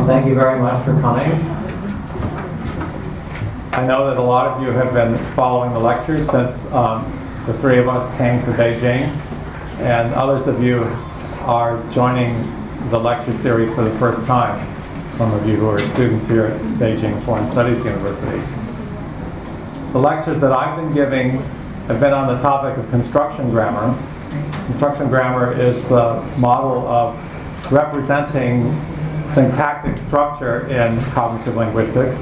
Well, thank you very much for coming. I know that a lot of you have been following the lectures since the three of us came to Beijing, and others of you are joining the lecture series for the first time, some of you who are students here at Beijing Foreign Studies University. The lectures that I've been giving have been on the topic of construction grammar. Construction grammar is the model of representing syntactic structure in cognitive linguistics.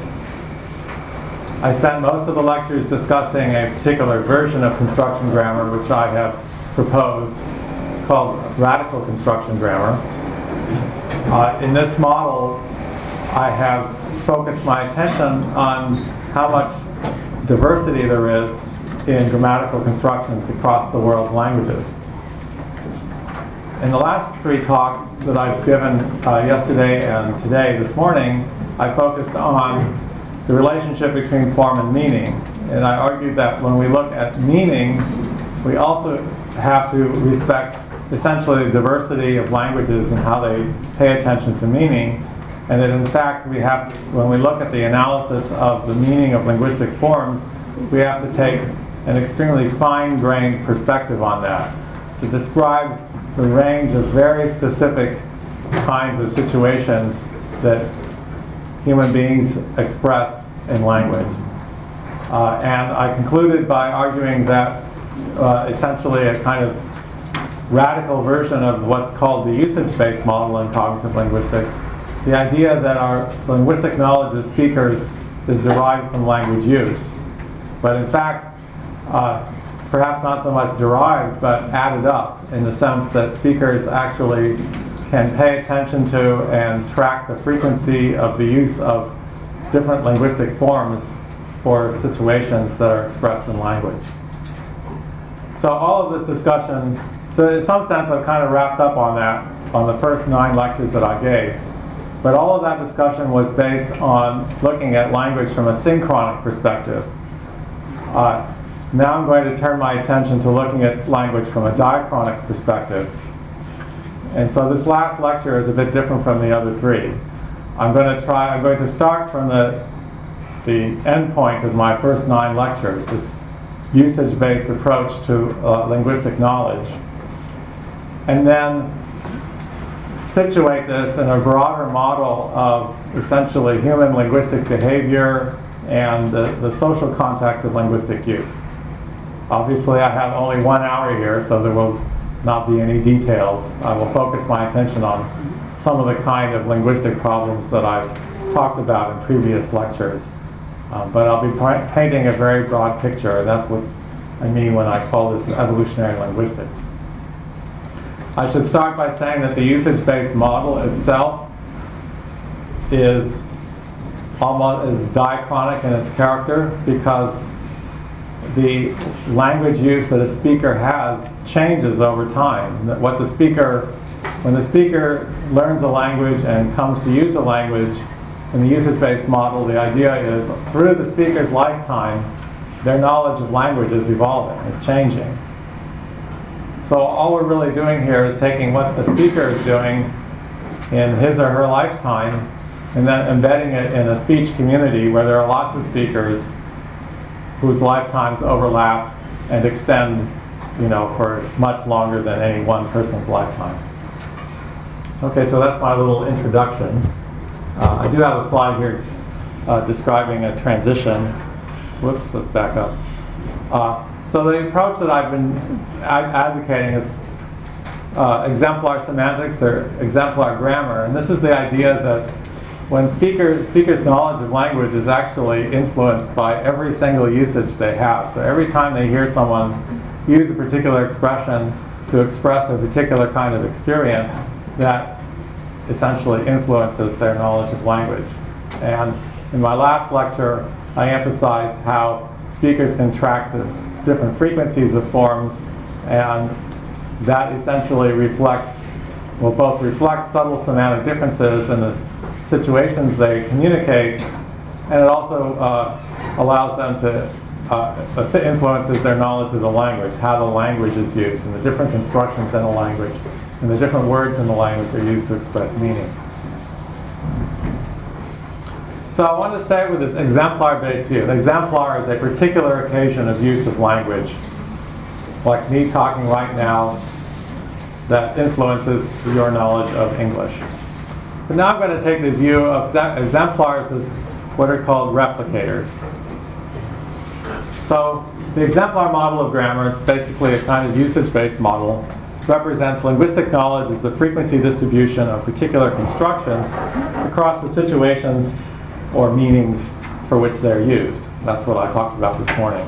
I spent most of the lectures discussing a particular version of construction grammar which I have proposed called radical construction grammar. In this model, I have focused my attention on how much diversity there is in grammatical constructions across the world's languages. In the last three talks that I've given yesterday and today, this morning, I focused on the relationship between form and meaning. And I argued that when we look at meaning, we also have to respect essentially the diversity of languages and how they pay attention to meaning. And that in fact, we have to, when we look at the analysis of the meaning of linguistic forms, we have to take an extremely fine-grained perspective on that to describe the range of very specific kinds of situations that human beings express in language. And I concluded by arguing that essentially a kind of radical version of what's called the usage-based model in cognitive linguistics, the idea that our linguistic knowledge as speakers is derived from language use. But in fact, perhaps not so much derived, but added up in the sense that speakers actually can pay attention to and track the frequency of the use of different linguistic forms for situations that are expressed in language. So all of this discussion, so in some sense I've kind of wrapped up on that, on the first 9 lectures that I gave. But all of that discussion was based on looking at language from a synchronic perspective. Now I'm going to turn my attention to looking at language from a diachronic perspective. And so this last lecture is a bit different from the other 3. I'm going to start from the end point of my first 9 lectures, this usage-based approach to linguistic knowledge. And then situate this in a broader model of essentially human linguistic behavior and the social context of linguistic use. Obviously, I have only 1 hour here, so there will not be any details. I will focus my attention on some of the kind of linguistic problems that I've talked about in previous lectures. But I'll be painting a very broad picture. That's what I mean when I call this evolutionary linguistics. I should start by saying that the usage-based model itself is diachronic in its character because the language use that a speaker has changes over time. When the speaker learns a language and comes to use a language in the usage-based model, the idea is through the speaker's lifetime, their knowledge of language is evolving, is changing. So all we're really doing here is taking what the speaker is doing in his or her lifetime and then embedding it in a speech community where there are lots of speakers whose lifetimes overlap and extend, for much longer than any one person's lifetime. Okay, so that's my little introduction. I do have a slide here describing a transition. Whoops, let's back up. So the approach that I've been advocating is exemplar semantics or exemplar grammar. And this is the idea that when speakers' knowledge of language is actually influenced by every single usage they have. So every time they hear someone use a particular expression to express a particular kind of experience, that essentially influences their knowledge of language. And in my last lecture, I emphasized how speakers can track the different frequencies of forms, and that essentially both reflects subtle semantic differences in the situations they communicate, and it also allows them to influences their knowledge of the language, how the language is used, and the different constructions in the language, and the different words in the language are used to express meaning. So I want to start with this exemplar-based view. An exemplar is a particular occasion of use of language, like me talking right now, that influences your knowledge of English. But now I'm going to take the view of exemplars as what are called replicators. So the exemplar model of grammar, it's basically a kind of usage-based model, represents linguistic knowledge as the frequency distribution of particular constructions across the situations or meanings for which they're used. That's what I talked about this morning.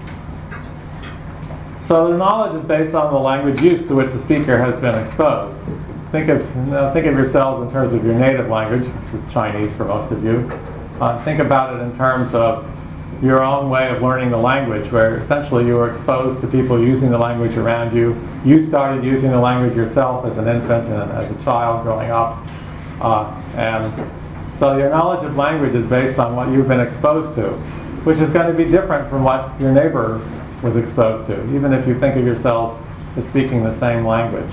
So the knowledge is based on the language use to which the speaker has been exposed. Think of yourselves in terms of your native language, which is Chinese for most of you. Think about it in terms of your own way of learning the language, where essentially you were exposed to people using the language around you. You started using the language yourself as an infant and as a child growing up. And so your knowledge of language is based on what you've been exposed to, which is going to be different from what your neighbor was exposed to, even if you think of yourselves as speaking the same language.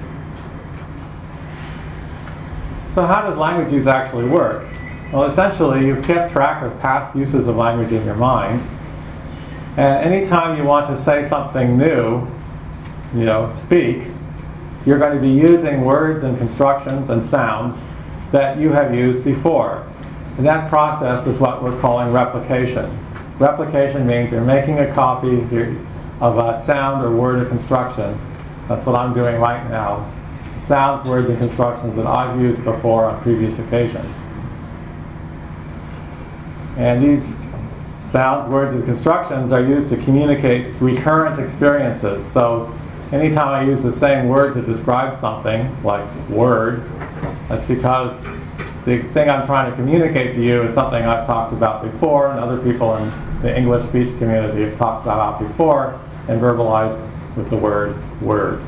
So how does language use actually work? Well, essentially, you've kept track of past uses of language in your mind. And anytime you want to say something new, speak, you're going to be using words and constructions and sounds that you have used before. And that process is what we're calling replication. Replication means you're making a copy of a sound or word or construction. That's what I'm doing right now. Sounds, words, and constructions that I've used before on previous occasions. And these sounds, words, and constructions are used to communicate recurrent experiences. So anytime I use the same word to describe something, like word, that's because the thing I'm trying to communicate to you is something I've talked about before, and other people in the English speech community have talked about before and verbalized with the word word.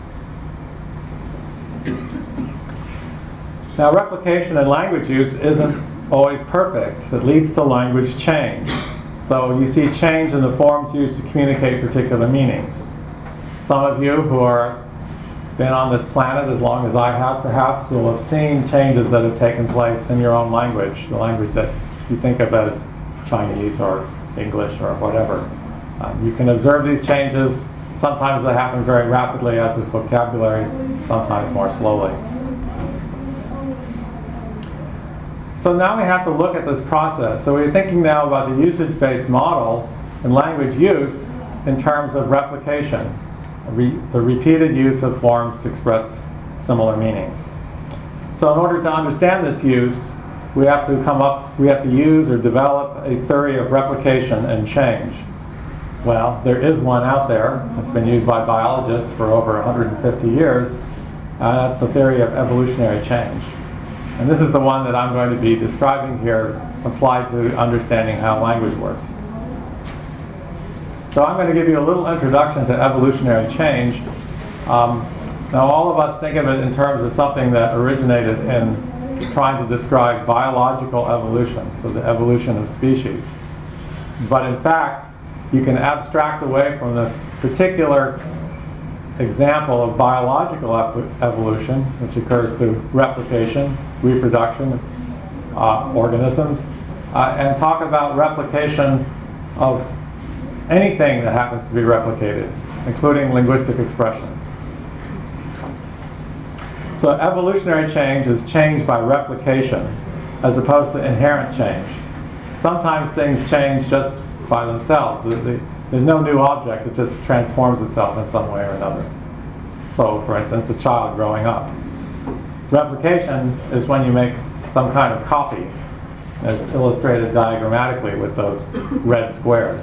Now, replication in language use isn't always perfect. It leads to language change. So you see change in the forms used to communicate particular meanings. Some of you who are been on this planet as long as I have, perhaps, will have seen changes that have taken place in your own language, the language that you think of as Chinese or English or whatever. You can observe these changes. Sometimes they happen very rapidly, as with vocabulary, sometimes more slowly. So now we have to look at this process. So we're thinking now about the usage-based model and language use in terms of replication, the repeated use of forms to express similar meanings. So in order to understand this use, we have to use or develop a theory of replication and change. Well, there is one out there. It's been used by biologists for over 150 years. That's the theory of evolutionary change. And this is the one that I'm going to be describing here, applied to understanding how language works. So I'm going to give you a little introduction to evolutionary change. Now all of us think of it in terms of something that originated in trying to describe biological evolution, so the evolution of species. But in fact, you can abstract away from the particular example of biological evolution, which occurs through replication, reproduction of organisms, and talk about replication of anything that happens to be replicated, including linguistic expressions. So evolutionary change is change by replication, as opposed to inherent change. Sometimes things change just by themselves. There's no new object, it just transforms itself in some way or another. So, for instance, a child growing up. Replication is when you make some kind of copy, as illustrated diagrammatically with those red squares.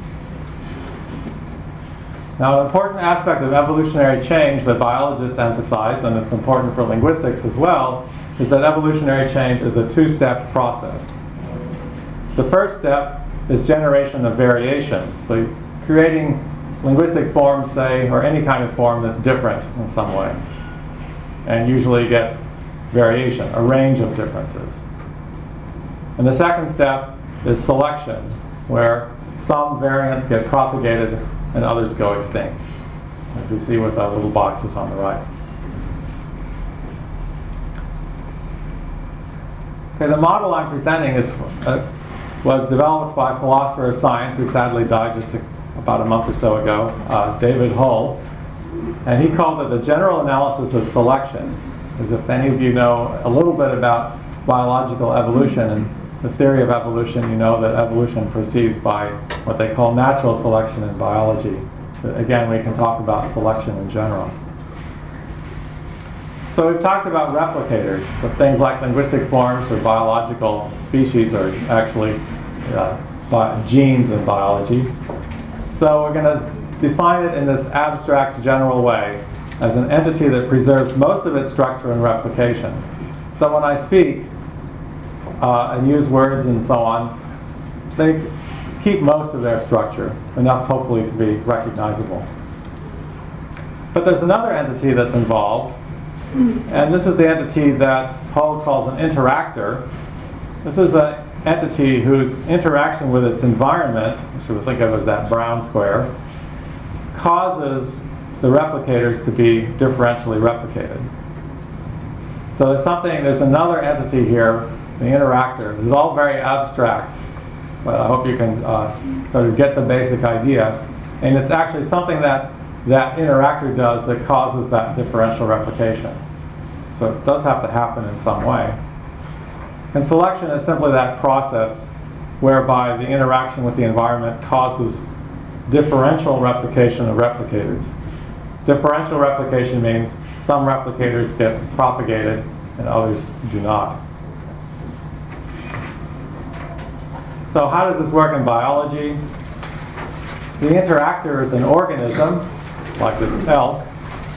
Now, an important aspect of evolutionary change that biologists emphasize, and it's important for linguistics as well, is that evolutionary change is a two-step process. The first step is generation of variation. So creating linguistic forms, say, or any kind of form that's different in some way. And usually get variation, a range of differences. And the second step is selection, where some variants get propagated and others go extinct, as we see with the little boxes on the right. Okay, the model I'm presenting was developed by a philosopher of science who sadly died just about a month or so ago, David Hull. And he called it the general analysis of selection. As if any of you know a little bit about biological evolution and the theory of evolution, you know that evolution proceeds by what they call natural selection in biology. But again, we can talk about selection in general. So we've talked about replicators, so things like linguistic forms or biological species are actually genes in biology. So we're going to define it in this abstract general way as an entity that preserves most of its structure and replication. So when I speak and use words and so on, they keep most of their structure, enough hopefully to be recognizable. But there's another entity that's involved, and this is the entity that Hull calls an interactor. This is an entity whose interaction with its environment, which we think of as that brown square, causes the replicators to be differentially replicated. So there's another entity here, the interactor. This is all very abstract, but I hope you can sort of get the basic idea. And it's actually something that interactor does that causes that differential replication. So it does have to happen in some way. And selection is simply that process whereby the interaction with the environment causes differential replication of replicators. Differential replication means some replicators get propagated and others do not. So how does this work in biology? The interactor is an organism, like this elk.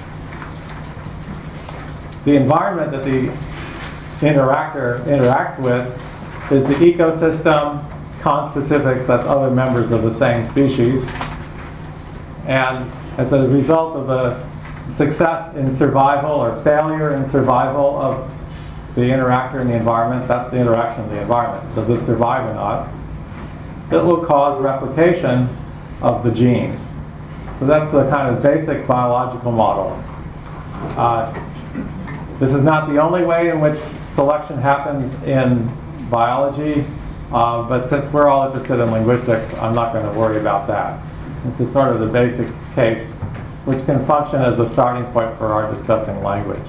The environment that the interactor interacts with is the ecosystem, conspecifics, that's other members of the same species. And as a result of the success in survival or failure in survival of the interactor in the environment, that's the interaction of the environment. Does it survive or not? It will cause replication of the genes. So that's the kind of basic biological model. This is not the only way in which selection happens in biology, but since we're all interested in linguistics, I'm not going to worry about that. This is sort of the basic case, which can function as a starting point for our discussing language.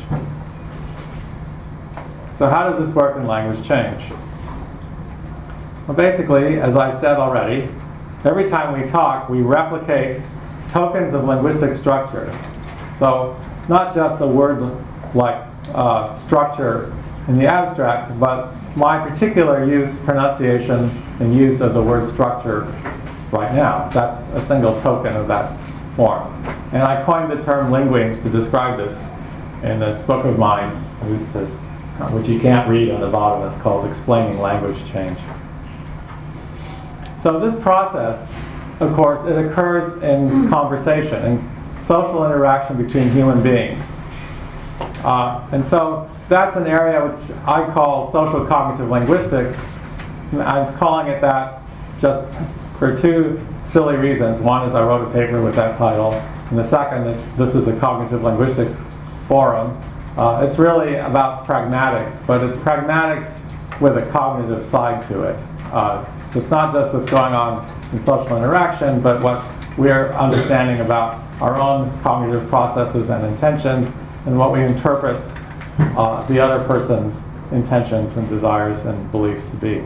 So how does this work in language change? Well, basically, as I've said already, every time we talk, we replicate tokens of linguistic structure. So not just a word-like structure in the abstract, but my particular pronunciation and use of the word structure right now. That's a single token of that form. And I coined the term linguings to describe this in this book of mine, which you can't read on the bottom. It's called Explaining Language Change. So this process, of course, it occurs in conversation, in social interaction between human beings. And so that's an area which I call social cognitive linguistics. I'm calling it that just for two silly reasons. One is I wrote a paper with that title, and the second, that this is a cognitive linguistics forum. It's really about pragmatics, but it's pragmatics with a cognitive side to it. It's not just what's going on in social interaction, but what we're understanding about our own cognitive processes and intentions, and what we interpret the other person's intentions and desires and beliefs to be.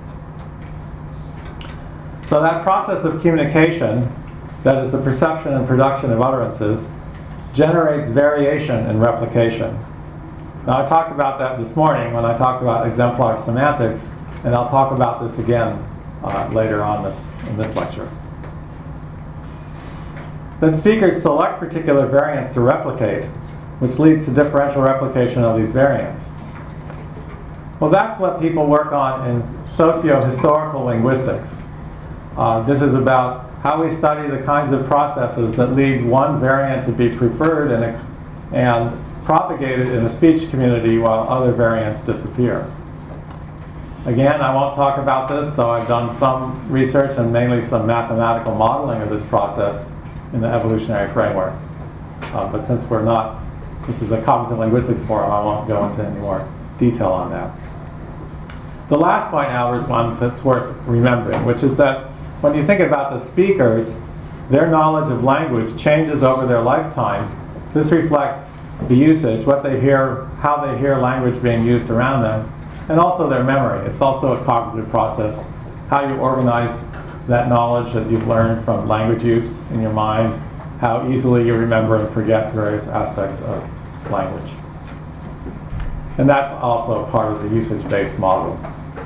So that process of communication, that is the perception and production of utterances, generates variation and replication. Now I talked about that this morning when I talked about exemplar semantics, and I'll talk about this again later on in this lecture. Then speakers select particular variants to replicate, which leads to differential replication of these variants. Well, that's what people work on in socio-historical linguistics. This is about how we study the kinds of processes that lead one variant to be preferred and propagated in the speech community while other variants disappear. Again, I won't talk about this, though I've done some research and mainly some mathematical modeling of this process in the evolutionary framework. But since this is a cognitive linguistics forum, I won't go into any more detail on that. The last point now is one that's worth remembering, which is that when you think about the speakers, their knowledge of language changes over their lifetime. This reflects the usage, what they hear, how they hear language being used around them, and also their memory. It's also a cognitive process, how you organize that knowledge that you've learned from language use in your mind, how easily you remember and forget various aspects of language. And that's also part of the usage-based model.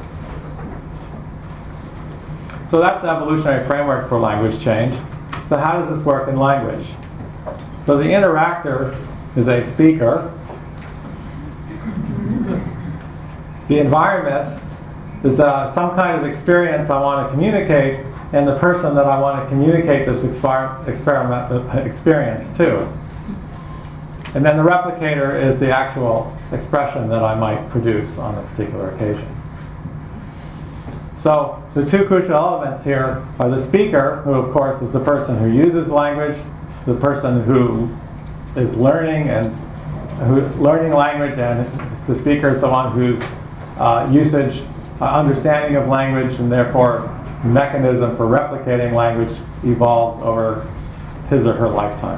So that's the evolutionary framework for language change. So how does this work in language? So the interactor is a speaker. The environment is some kind of experience I want to communicate, and the person that I want to communicate this experience to. And then the replicator is the actual expression that I might produce on a particular occasion. So the two crucial elements here are the speaker, who of course is the person who uses language, the person who is learning language, and the speaker is the one whose understanding of language, and therefore mechanism for replicating language evolves over his or her lifetime.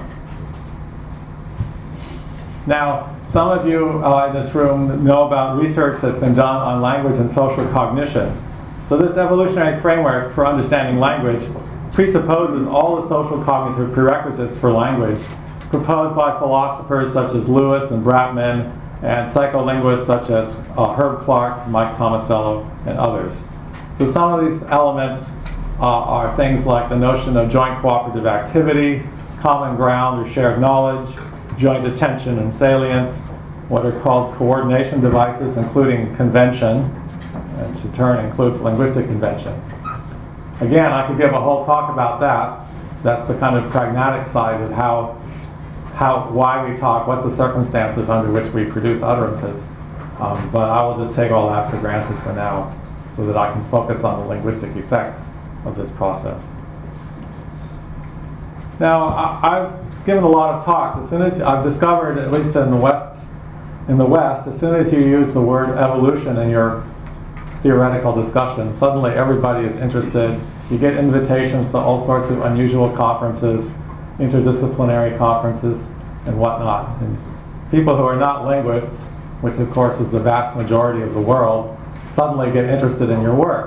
Now, some of you in this room know about research that's been done on language and social cognition. So this evolutionary framework for understanding language presupposes all the social cognitive prerequisites for language proposed by philosophers such as Lewis and Bratman, and psycholinguists such as Herb Clark, Mike Tomasello, and others. So some of these elements are things like the notion of joint cooperative activity, common ground or shared knowledge, joint attention and salience, what are called coordination devices, including convention, which in turn includes linguistic convention. Again, I could give a whole talk about that. That's the kind of pragmatic side of why we talk, what the circumstances under which we produce utterances. But I will just take all that for granted for now, so that I can focus on the linguistic effects of this process. Now, I've given a lot of talks. As soon as I've discovered, at least in the West, as soon as you use the word evolution in your theoretical discussion, suddenly everybody is interested. You get invitations to all sorts of unusual conferences, interdisciplinary conferences, and whatnot. And people who are not linguists, which of course is the vast majority of the world, suddenly get interested in your work.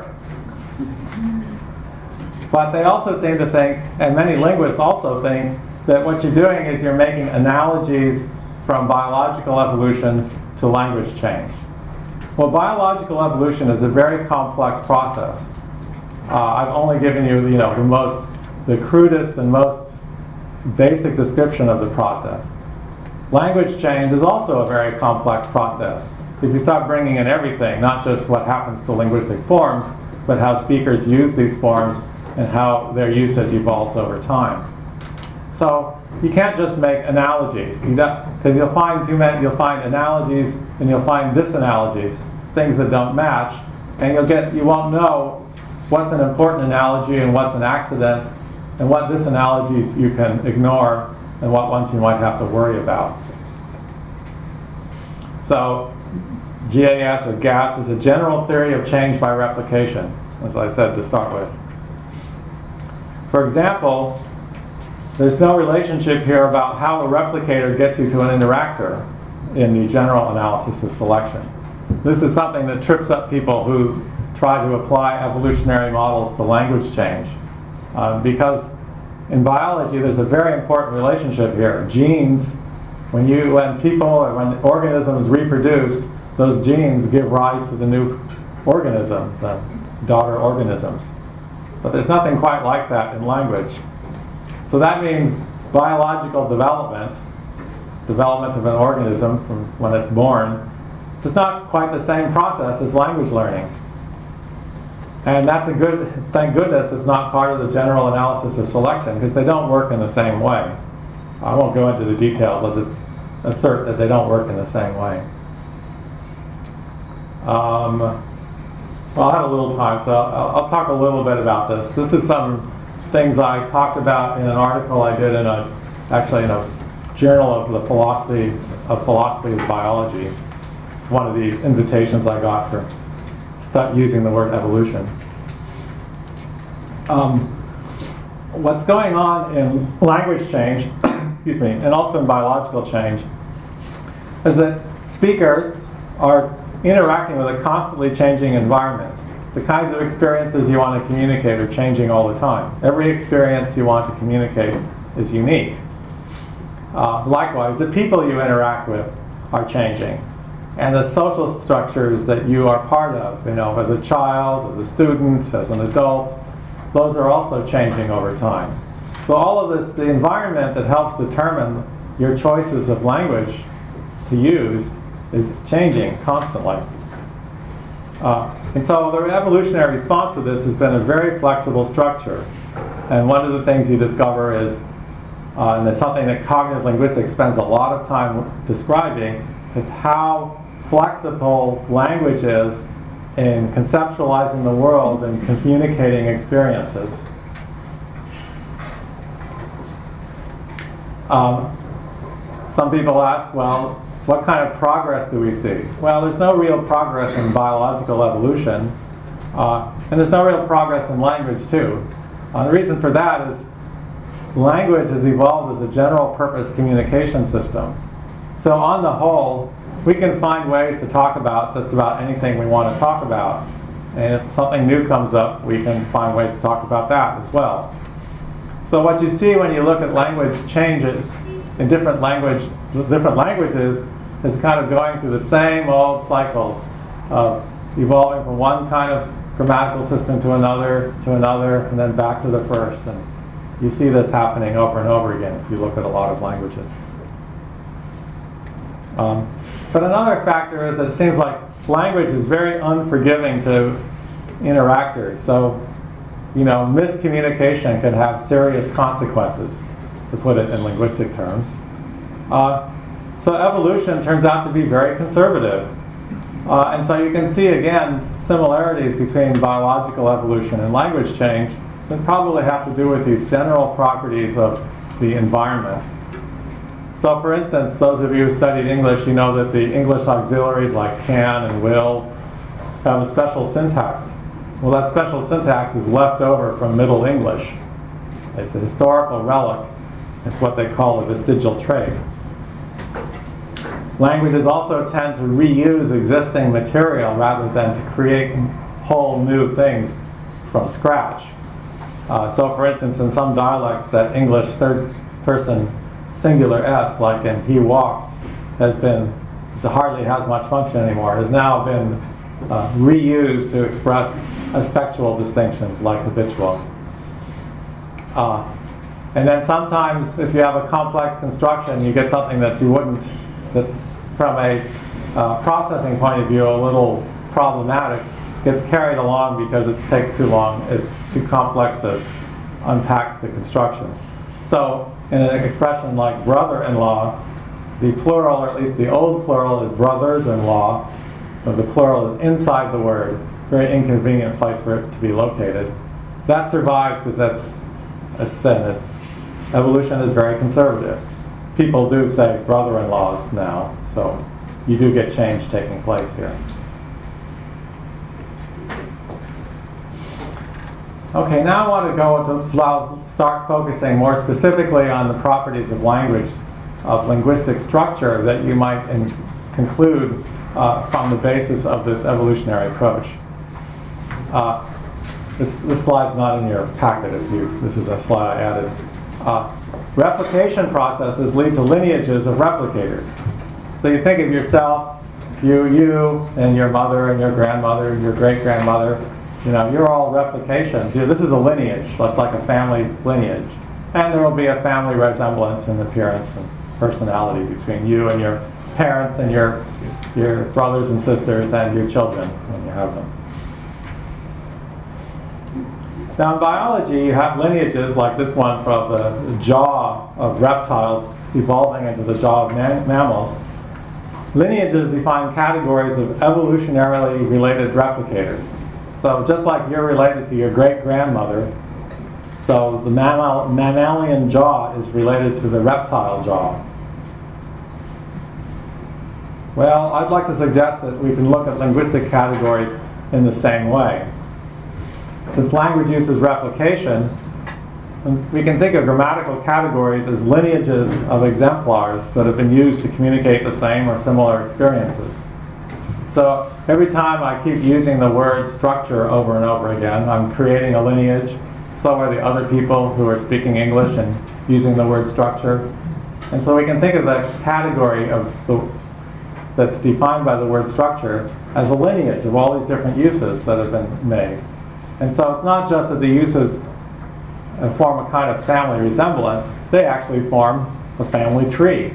But they also seem to think, and many linguists also think, that what you're doing is you're making analogies from biological evolution to language change. Well, biological evolution is a very complex process. I've only given you, the crudest and most basic description of the process. Language change is also a very complex process. If you start bringing in everything, not just what happens to linguistic forms, but how speakers use these forms and how their usage evolves over time. So you can't just make analogies, because you'll find analogies and you'll find disanalogies, things that don't match, and you won't know what's an important analogy and what's an accident, and what disanalogies you can ignore and what ones you might have to worry about. So GAS or GAS is a general theory of change by replication, as I said to start with. For example, there's no relationship here about how a replicator gets you to an interactor in the general analysis of selection. This is something that trips up people who try to apply evolutionary models to language change. Because in biology, there's a very important relationship here. Genes, when people or when organisms reproduce, those genes give rise to the new organism, the daughter organisms. But there's nothing quite like that in language. So that means biological development of an organism from when it's born, is not quite the same process as language learning. And that's thank goodness it's not part of the general analysis of selection, because they don't work in the same way. I won't go into the details, I'll just assert that they don't work in the same way. Well, I have a little time, so I'll talk a little bit about this. This is some things I talked about in an article I did in a journal of the philosophy of biology. It's one of these invitations I got for start using the word evolution. What's going on in language change, excuse me, and also in biological change, is that speakers are interacting with a constantly changing environment. The kinds of experiences you want to communicate are changing all the time. Every experience you want to communicate is unique. Likewise, the people you interact with are changing. And the social structures that you are part of, as a child, as a student, as an adult, those are also changing over time. So all of this, the environment that helps determine your choices of language to use is changing constantly. And so the evolutionary response to this has been a very flexible structure. And one of the things you discover is, and it's something that cognitive linguistics spends a lot of time describing, is how flexible language is in conceptualizing the world and communicating experiences. Some people ask, well, what kind of progress do we see? Well, there's no real progress in biological evolution, and there's no real progress in language too. The reason for that is language has evolved as a general purpose communication system. So on the whole, we can find ways to talk about just about anything we want to talk about. And if something new comes up, we can find ways to talk about that as well. So what you see when you look at language changes in different languages is kind of going through the same old cycles of evolving from one kind of grammatical system to another, and then back to the first. And you see this happening over and over again if you look at a lot of languages. But another factor is that it seems like language is very unforgiving to interactors. So, miscommunication can have serious consequences, to put it in linguistic terms. So evolution turns out to be very conservative. And so you can see, again, similarities between biological evolution and language change that probably have to do with these general properties of the environment. So for instance, those of you who studied English, you know that the English auxiliaries like can and will have a special syntax. Well, that special syntax is left over from Middle English. It's a historical relic. It's what they call a vestigial trait. Languages also tend to reuse existing material rather than to create whole new things from scratch. So for instance, in some dialects, that English third person singular S, like in he walks, hardly has much function anymore, has now been reused to express aspectual distinctions like habitual. And then sometimes if you have a complex construction, you get something that's from a processing point of view a little problematic, gets carried along because it takes too long, it's too complex to unpack the construction. So in an expression like brother-in-law, the plural, or at least the old plural, is brothers-in-law, but the plural is inside the word, very inconvenient place for it to be located. That survives because evolution is very conservative. People do say brother-in-laws now, so you do get change taking place here. Okay, now I want to start focusing more specifically on the properties of language, of linguistic structure that you might conclude from the basis of this evolutionary approach. This slide's not in your packet. This is a slide I added. Replication processes lead to lineages of replicators. So you think of yourself, you and your mother and your grandmother and your great-grandmother. You're all replications. This is a lineage, just like a family lineage. And there will be a family resemblance in appearance and personality between you and your parents and your brothers and sisters and your children when you have them. Now in biology, you have lineages like this one from the jaw of reptiles evolving into the jaw of mammals. Lineages define categories of evolutionarily related replicators. So just like you're related to your great-grandmother, so the mammalian jaw is related to the reptile jaw. Well, I'd like to suggest that we can look at linguistic categories in the same way. Since language use is replication, we can think of grammatical categories as lineages of exemplars that have been used to communicate the same or similar experiences. So every time I keep using the word structure over and over again, I'm creating a lineage. So are the other people who are speaking English and using the word structure. And so we can think of the category that's defined by the word structure as a lineage of all these different uses that have been made. And so it's not just that the uses form a kind of family resemblance, they actually form a family tree.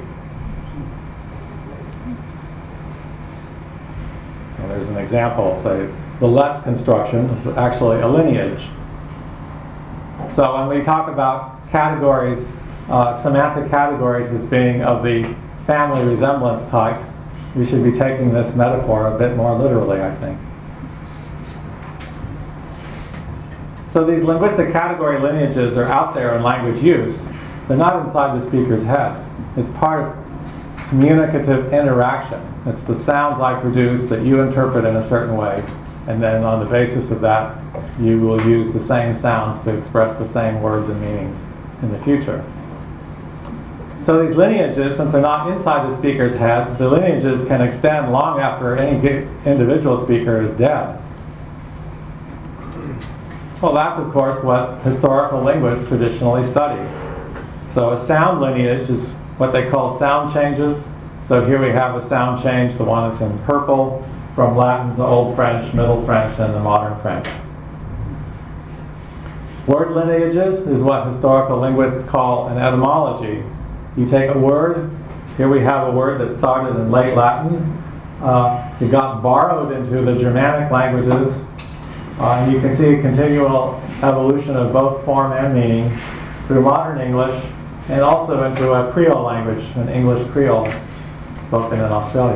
Well, there's an example, say, the let's construction is actually a lineage. So when we talk about categories, semantic categories as being of the family resemblance type, we should be taking this metaphor a bit more literally, I think. So these linguistic category lineages are out there in language use. They're not inside the speaker's head. It's part of communicative interaction. It's the sounds I produce that you interpret in a certain way, and then on the basis of that, you will use the same sounds to express the same words and meanings in the future. So these lineages, since they're not inside the speaker's head, the lineages can extend long after any individual speaker is dead. Well, that's of course what historical linguists traditionally study. So a sound lineage is what they call sound changes. So here we have a sound change, the one that's in purple, from Latin to Old French, Middle French, and the Modern French. Word lineages is what historical linguists call an etymology. You take a word, here we have a word that started in late Latin. It got borrowed into the Germanic languages. You can see a continual evolution of both form and meaning through modern English and also into a Creole language, an English Creole spoken in Australia.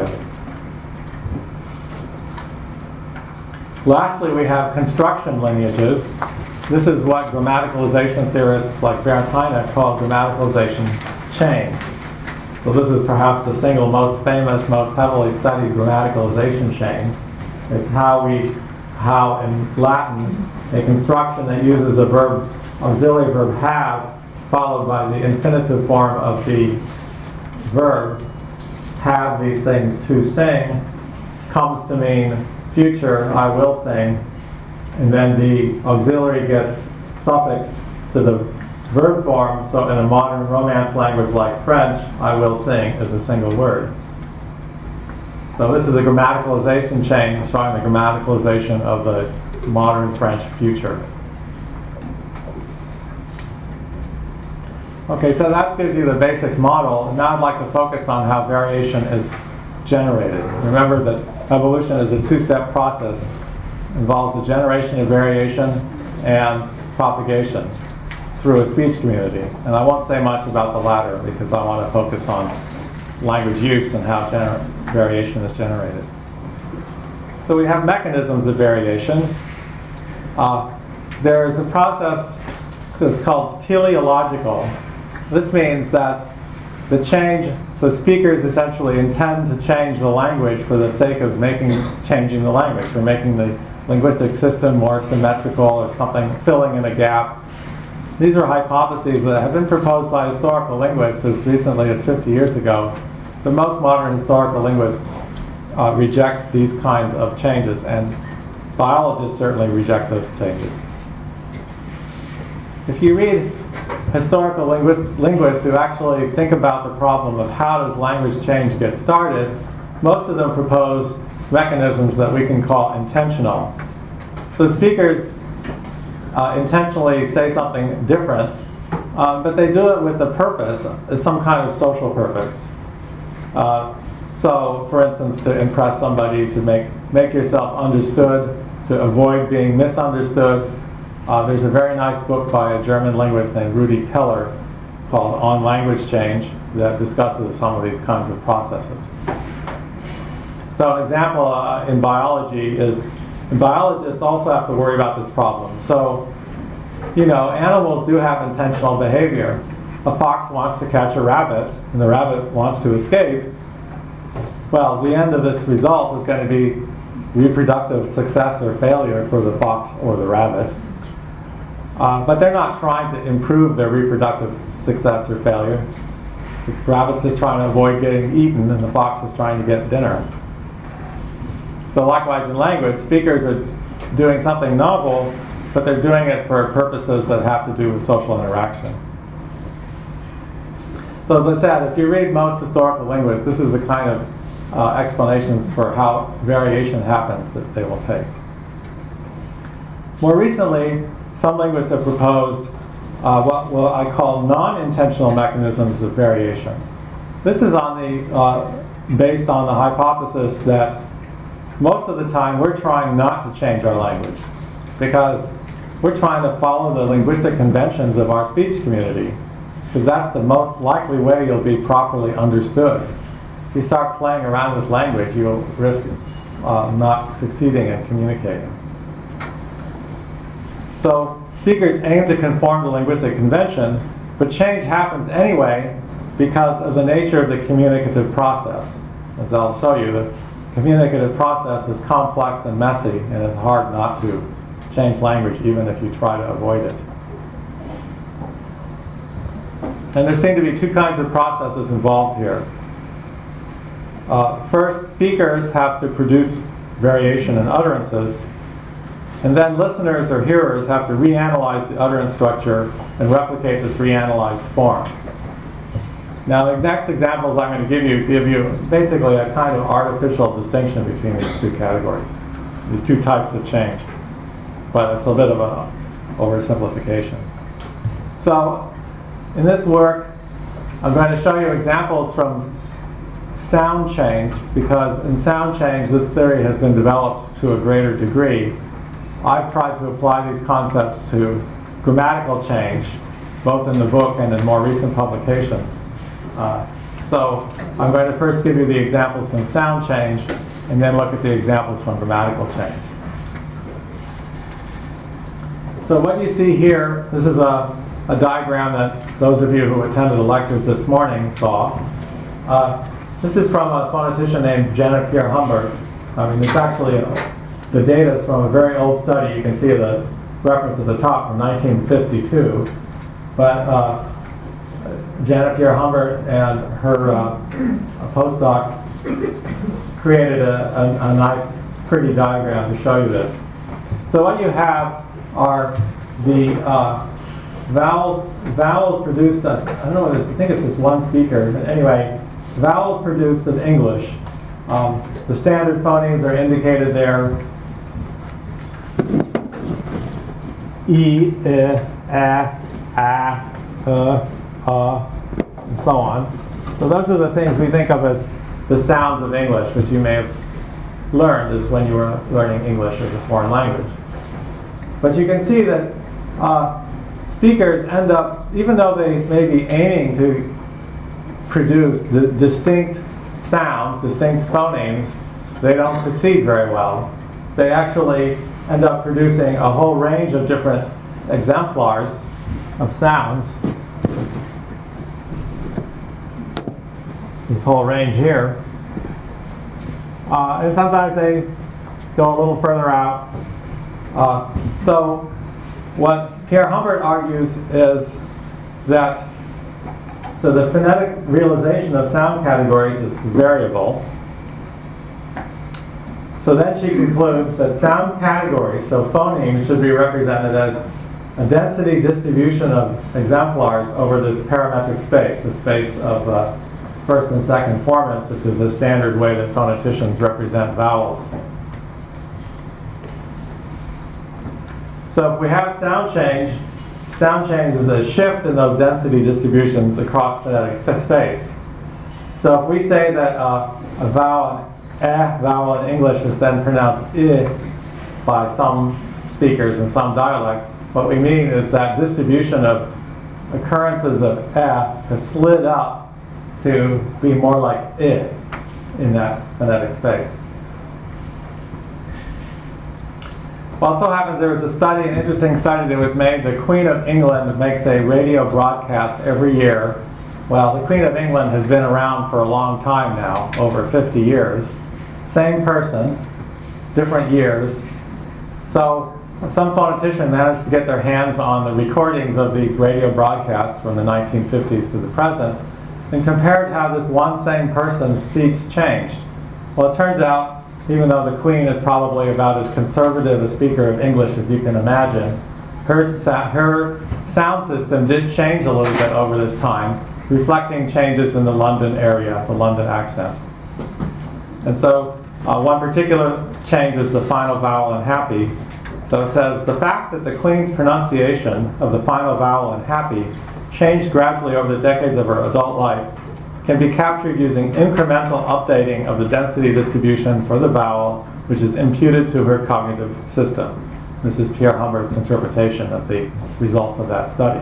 Lastly, we have construction lineages. This is what grammaticalization theorists like Bernd Heine call grammaticalization chains. So this is perhaps the single most famous, most heavily studied grammaticalization chain. It's how in Latin, a construction that uses a verb, auxiliary verb have, followed by the infinitive form of the verb, have these things to sing, comes to mean future, I will sing, and then the auxiliary gets suffixed to the verb form, so in a modern Romance language like French, I will sing is a single word. So this is a grammaticalization chain showing the grammaticalization of the modern French future. Okay, so that gives you the basic model. Now I'd like to focus on how variation is generated. Remember that evolution is a two-step process. It involves the generation of variation and propagation through a speech community. And I won't say much about the latter because I want to focus on language use and how variation is generated. So we have mechanisms of variation. There's a process that's called teleological. This means that the change, so speakers essentially intend to change the language for the sake of changing the language, or making the linguistic system more symmetrical or something, filling in a gap. These are hypotheses that have been proposed by historical linguists as recently as 50 years ago. But most modern historical linguists reject these kinds of changes, and biologists certainly reject those changes. If you read historical linguists who actually think about the problem of how does language change get started, most of them propose mechanisms that we can call intentional. So speakers intentionally say something different, but they do it with a purpose, some kind of social purpose. So, for instance, to impress somebody, to make yourself understood, to avoid being misunderstood. There's a very nice book by a German linguist named Rudi Keller called On Language Change that discusses some of these kinds of processes. So an example in biology is, biologists also have to worry about this problem. So, animals do have intentional behavior. A fox wants to catch a rabbit, and the rabbit wants to escape. Well, the end of this result is going to be reproductive success or failure for the fox or the rabbit. But they're not trying to improve their reproductive success or failure. The rabbit's just trying to avoid getting eaten, and the fox is trying to get dinner. So likewise in language, speakers are doing something novel, but they're doing it for purposes that have to do with social interaction. So as I said, if you read most historical linguists, this is the kind of explanations for how variation happens that they will take. More recently, some linguists have proposed what I call non-intentional mechanisms of variation. This is based on the hypothesis that most of the time we're trying not to change our language because we're trying to follow the linguistic conventions of our speech community, because that's the most likely way you'll be properly understood. If you start playing around with language, you'll risk not succeeding in communicating. So speakers aim to conform to linguistic convention, but change happens anyway because of the nature of the communicative process. As I'll show you, the communicative process is complex and messy, and it's hard not to change language even if you try to avoid it. And there seem to be two kinds of processes involved here. First, speakers have to produce variation in utterances, and then listeners or hearers have to reanalyze the utterance structure and replicate this reanalyzed form. Now the next examples I'm going to give you basically a kind of artificial distinction between these two categories, these two types of change. But it's a bit of an oversimplification. So in this work, I'm going to show you examples from sound change, because in sound change this theory has been developed to a greater degree. I've tried to apply these concepts to grammatical change, both in the book and in more recent publications. So I'm going to first give you the examples from sound change, and then look at the examples from grammatical change. So what you see here, this is a diagram that those of you who attended the lectures this morning saw. This is from a phonetician named Janet Pierre Humbert. I mean, it's actually, the data is from a very old study. You can see the reference at the top from 1952. But Janet Pierre Humbert and her postdocs created a nice, pretty diagram to show you this. So what you have are the vowels produced, I don't know, I think it's just one speaker, but anyway, vowels produced in English. The standard phonemes are indicated there. E, I, A, and so on. So those are the things we think of as the sounds of English, which you may have learned as when you were learning English as a foreign language. But you can see that speakers end up, even though they may be aiming to produce distinct sounds, distinct phonemes, they don't succeed very well. They actually end up producing a whole range of different exemplars of sounds. This whole range here. And sometimes they go a little further out. So what Pierre Humbert argues is that the phonetic realization of sound categories is variable. So then she concludes that sound categories, so phonemes, should be represented as a density distribution of exemplars over this parametric space, the space of first and second formants, which is the standard way that phoneticians represent vowels. So if we have sound change is a shift in those density distributions across phonetic space. So if we say that a vowel, vowel in English is then pronounced I by some speakers in some dialects, what we mean is that distribution of occurrences of has slid up to be more like I in that phonetic space. Well, it so happens there was a study, an interesting study that was made. The Queen of England makes a radio broadcast every year. Well, the Queen of England has been around for a long time now, over 50 years. Same person, different years. So some phonetician managed to get their hands on the recordings of these radio broadcasts from the 1950s to the present and compared how this one same person's speech changed. Well, it turns out, even though the Queen is probably about as conservative a speaker of English as you can imagine, her sound system did change a little bit over this time, reflecting changes in the London area, the London accent. And so one particular change is the final vowel in happy. So it says, the fact that the Queen's pronunciation of the final vowel in happy changed gradually over the decades of her adult life can be captured using incremental updating of the density distribution for the vowel, which is imputed to her cognitive system. This is Pierre Humbert's interpretation of the results of that study.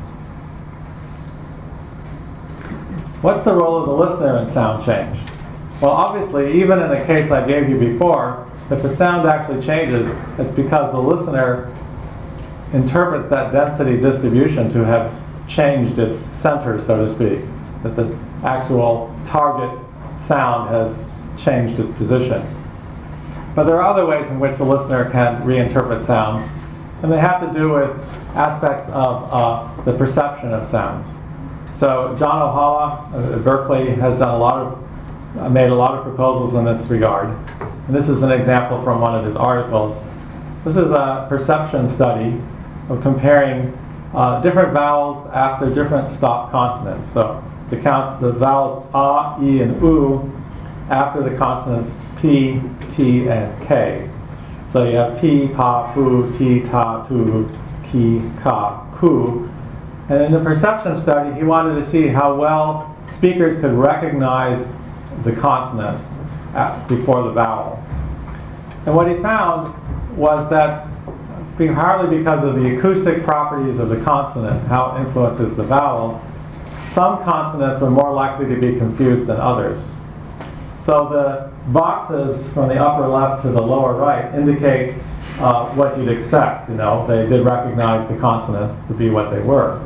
What's the role of the listener in sound change? Well, obviously, even in the case I gave you before, if the sound actually changes, it's because the listener interprets that density distribution to have changed its center, so to speak, that the actual target sound has changed its position. But there are other ways in which the listener can reinterpret sounds, and they have to do with aspects of the perception of sounds. So John Ohala at Berkeley has done made a lot of proposals in this regard. And this is an example from one of his articles. This is a perception study of comparing different vowels after different stop consonants. So the vowels a, e, and u after the consonants p, t, and k. So you have p, pa, pu, ti, ta, tu, ki, ka, ku. And in the perception study, he wanted to see how well speakers could recognize the consonant before the vowel. And what he found was that partly because of the acoustic properties of the consonant, how it influences the vowel, some consonants were more likely to be confused than others. So the boxes from the upper left to the lower right indicate what you'd expect. You know, they did recognize the consonants to be what they were.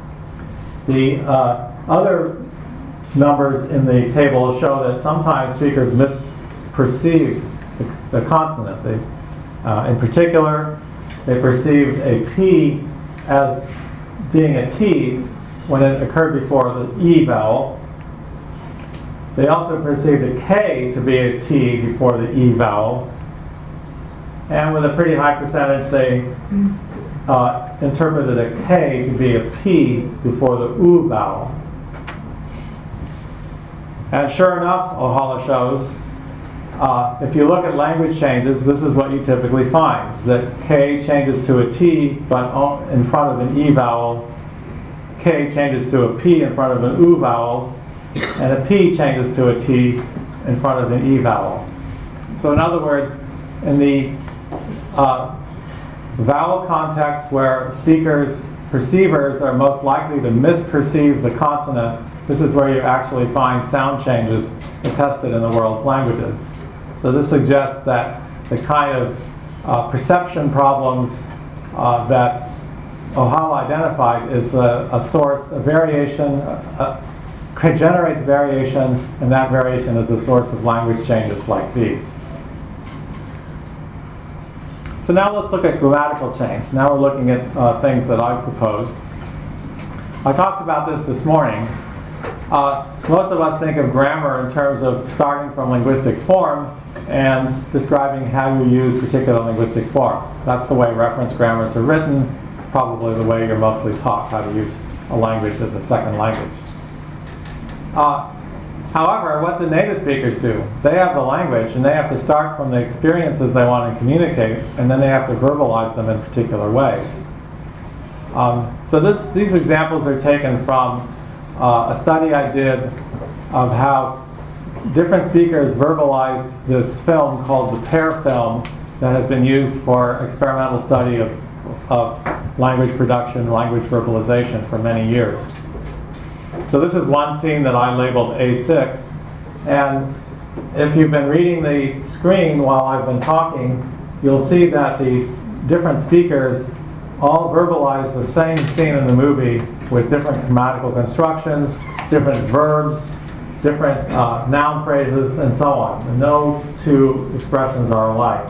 The other numbers in the table show that sometimes speakers misperceive the consonant. In particular, they perceived a P as being a T when it occurred before the E vowel. They also perceived a K to be a T before the E vowel. And with a pretty high percentage, they interpreted a K to be a P before the U vowel. And sure enough, Ohala shows, if you look at language changes, this is what you typically find, is that K changes to a T, but in front of an E vowel. K changes to a P in front of an U vowel, and a P changes to a T in front of an E vowel. So in other words, in the vowel context where perceivers are most likely to misperceive the consonant, this is where you actually find sound changes attested in the world's languages. So this suggests that the kind of perception problems that Ohala identified is a source, a variation, generates variation, and that variation is the source of language changes like these. So now let's look at grammatical change. Now we're looking at things that I've proposed. I talked about this morning. Most of us think of grammar in terms of starting from linguistic form and describing how you use particular linguistic forms. That's the way reference grammars are written. It's probably the way you're mostly taught how to use a language as a second language. However, what do native speakers do? They have the language, and they have to start from the experiences they want to communicate, and then they have to verbalize them in particular ways. So these examples are taken from a study I did of how different speakers verbalized this film called the PAIR film that has been used for experimental study of language production, language verbalization for many years. So this is one scene that I labeled A6, and if you've been reading the screen while I've been talking, you'll see that these different speakers all verbalize the same scene in the movie with different grammatical constructions, different verbs, different noun phrases, and so on. And no two expressions are alike.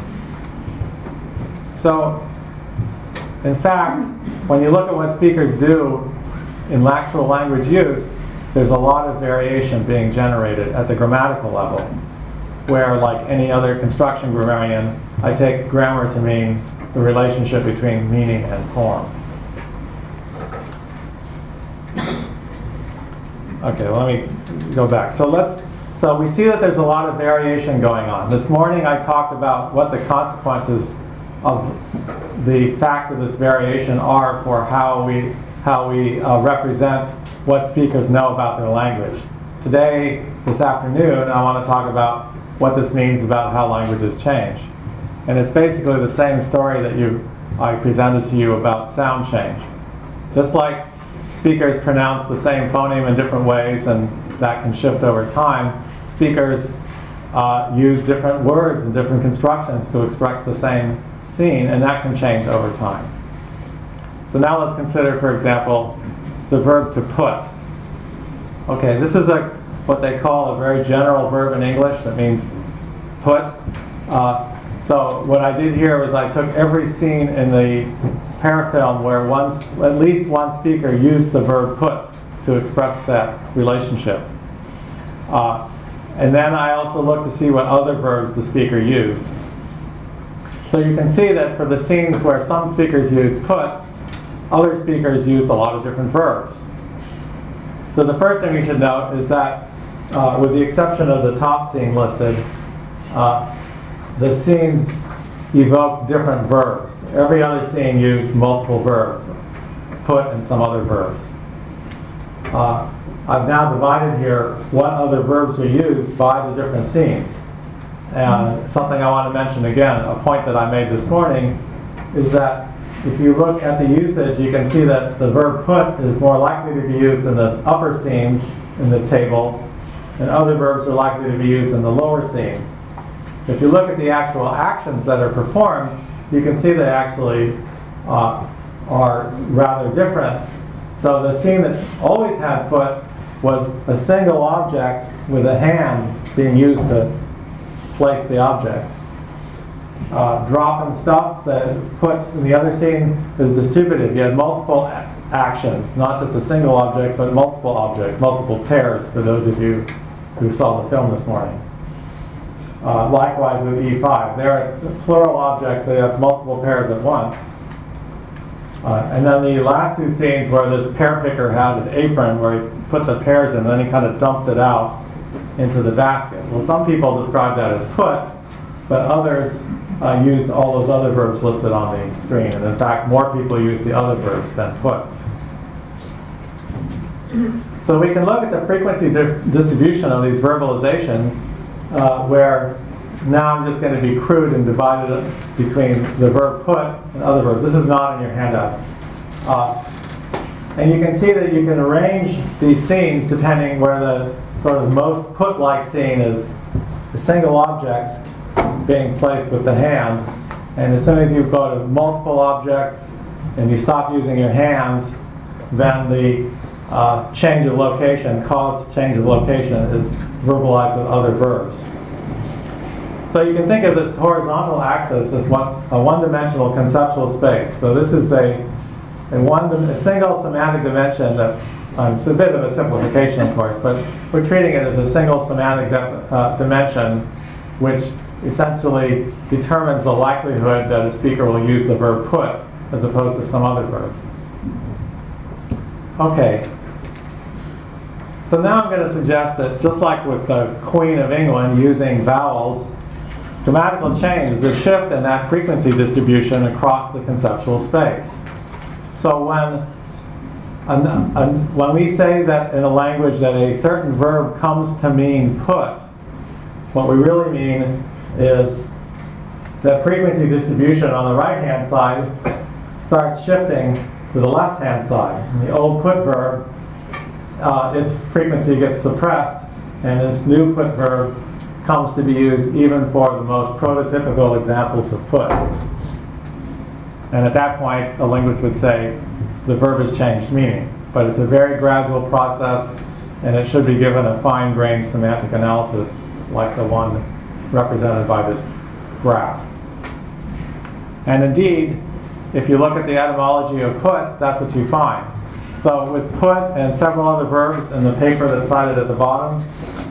So, in fact, when you look at what speakers do in actual language use, there's a lot of variation being generated at the grammatical level, where, like any other construction grammarian, I take grammar to mean the relationship between meaning and form. Okay, let me go back. So we see that there's a lot of variation going on. This morning I talked about what the consequences of the fact of this variation are for how we represent what speakers know about their language. Today, this afternoon, I want to talk about what this means about how languages change. And it's basically the same story that I presented to you about sound change. Just like speakers pronounce the same phoneme in different ways, and that can shift over time, speakers use different words and different constructions to express the same scene, and that can change over time. So now let's consider, for example, the verb to put. Okay, this is what they call a very general verb in English that means put. So what I did here was I took every scene in the parafilm where at least one speaker used the verb put to express that relationship. And then I also looked to see what other verbs the speaker used. So you can see that for the scenes where some speakers used put, other speakers used a lot of different verbs. So the first thing we should note is that, with the exception of the top scene listed, the scenes evoke different verbs. Every other scene used multiple verbs, put and some other verbs. I've now divided here what other verbs are used by the different scenes. And something I want to mention again, a point that I made this morning, is that if you look at the usage, you can see that the verb put is more likely to be used in the upper scenes in the table, and other verbs are likely to be used in the lower scenes. If you look at the actual actions that are performed, you can see they actually are rather different. So the scene that always had put was a single object with a hand being used to place the object. Drop and stuff that put in the other scene is distributed. You had multiple actions, not just a single object, but multiple objects, multiple pairs for those of you who saw the film this morning. Likewise with E5. There it's plural objects, so you have multiple pairs at once. And then the last two scenes where this pear picker had an apron where he put the pears in and then he kind of dumped it out into the basket. Well, some people describe that as put, but others used all those other verbs listed on the screen. And in fact, more people use the other verbs than put. So we can look at the frequency distribution of these verbalizations, where now I'm just going to be crude and divide it between the verb put and other verbs. This is not in your handout. And you can see that you can arrange these scenes depending where the sort of most put-like scene is a single object being placed with the hand. And as soon as you go to multiple objects and you stop using your hands, then the change of location, call it change of location, is verbalized with other verbs. So you can think of this horizontal axis as a one-dimensional conceptual space. So this is a single semantic dimension that, it's a bit of a simplification of course, but we're treating it as a single semantic dimension which essentially determines the likelihood that a speaker will use the verb put as opposed to some other verb. Okay. So now I'm going to suggest that just like with the Queen of England using vowels, grammatical change is a shift in that frequency distribution across the conceptual space. So when we say that in a language that a certain verb comes to mean put, what we really mean is that frequency distribution on the right-hand side starts shifting to the left-hand side. In the old put verb, its frequency gets suppressed, and this new put verb comes to be used even for the most prototypical examples of put. And at that point, a linguist would say the verb has changed meaning. But it's a very gradual process, and it should be given a fine-grained semantic analysis like the one represented by this graph. And indeed, if you look at the etymology of put, that's what you find. So with put and several other verbs in the paper that's cited at the bottom,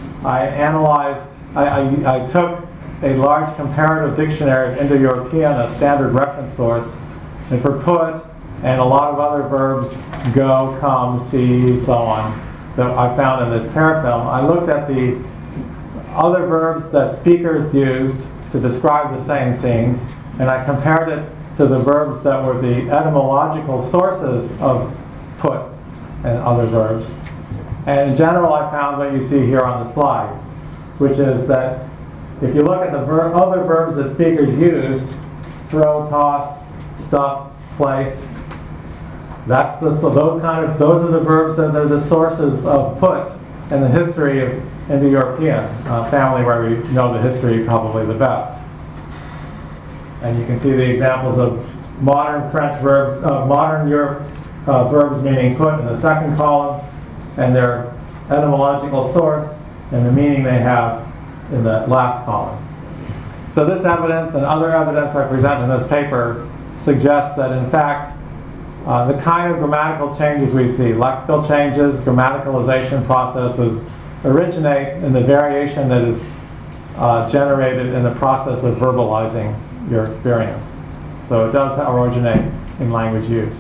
I took a large comparative dictionary of Indo-European, a standard reference source, and for put and a lot of other verbs, go, come, see, so on, that I found in this parafilm, I looked at the other verbs that speakers used to describe the same scenes, and I compared it to the verbs that were the etymological sources of put and other verbs. And in general, I found what you see here on the slide, which is that if you look at the other verbs that speakers used, throw, toss, stuff, place, those are the verbs that are the sources of put in the history of Indo-European, family where we know the history probably the best. And you can see the examples of modern French verbs, modern Europe verbs meaning put in the second column, and their etymological source and the meaning they have in the last column. So this evidence and other evidence I present in this paper suggests that in fact the kind of grammatical changes we see, lexical changes, grammaticalization processes, originate in the variation that is generated in the process of verbalizing your experience. So it does originate in language use.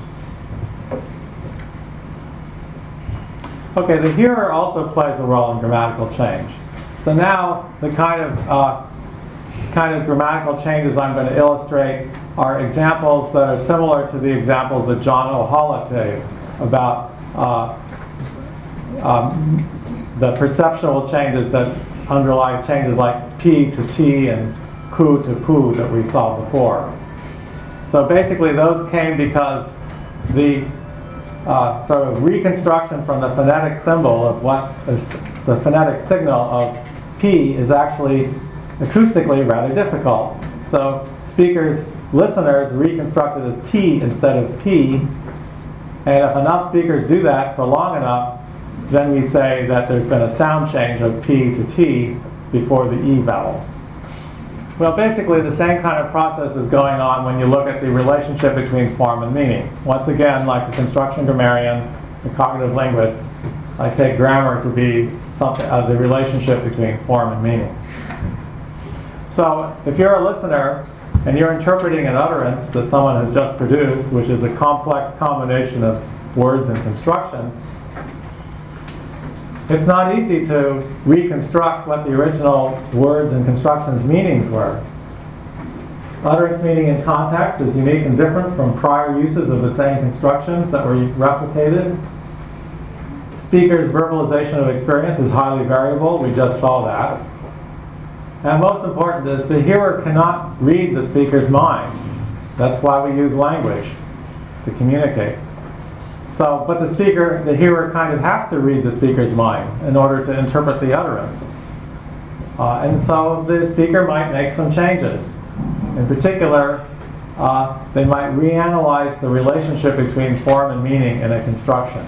Okay, the hearer also plays a role in grammatical change. So now the kind of grammatical changes I'm going to illustrate are examples that are similar to the examples that John O'Hallett gave about the perceptual changes that underlie changes like P to T and Ku to Pu that we saw before. So basically those came because the sort of reconstruction from the phonetic symbol of what is the phonetic signal of P is actually acoustically rather difficult. So listeners reconstruct it as T instead of P, and if enough speakers do that for long enough, then we say that there's been a sound change of P to T before the E vowel. Well, basically the same kind of process is going on when you look at the relationship between form and meaning. Once again, like the construction grammarian, the cognitive linguist, I take grammar to be something the relationship between form and meaning. So if you're a listener and you're interpreting an utterance that someone has just produced, which is a complex combination of words and constructions, it's not easy to reconstruct what the original words and constructions meanings were. Utterance meaning in context is unique and different from prior uses of the same constructions that were replicated. Speaker's verbalization of experience is highly variable. We just saw that. And most important is the hearer cannot read the speaker's mind. That's why we use language to communicate. So, but the hearer kind of has to read the speaker's mind in order to interpret the utterance. And so the speaker might make some changes. In particular, they might reanalyze the relationship between form and meaning in a construction.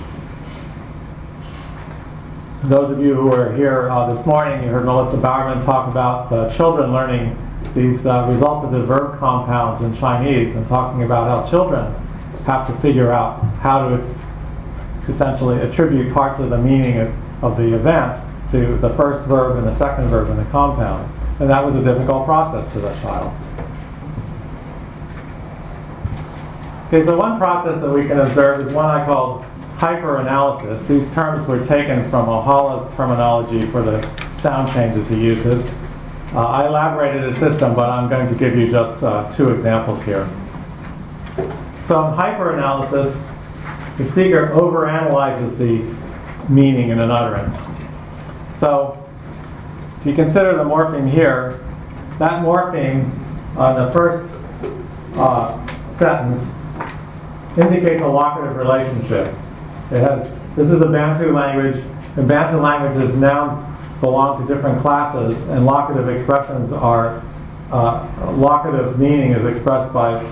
Those of you who were here this morning, you heard Melissa Bowerman talk about children learning these resultative verb compounds in Chinese and talking about how children have to figure out how to essentially attribute parts of the meaning of the event to the first verb and the second verb in the compound. And that was a difficult process for that child. Okay, so one process that we can observe is one I called hyperanalysis. These terms were taken from O'Halla's terminology for the sound changes he uses. I elaborated a system, but I'm going to give you just two examples here. So in hyperanalysis, the speaker overanalyzes the meaning in an utterance. So if you consider the morpheme here, that morpheme on the first sentence indicates a locative relationship. This is a Bantu language. In Bantu languages, nouns belong to different classes, and locative expressions are locative meaning is expressed by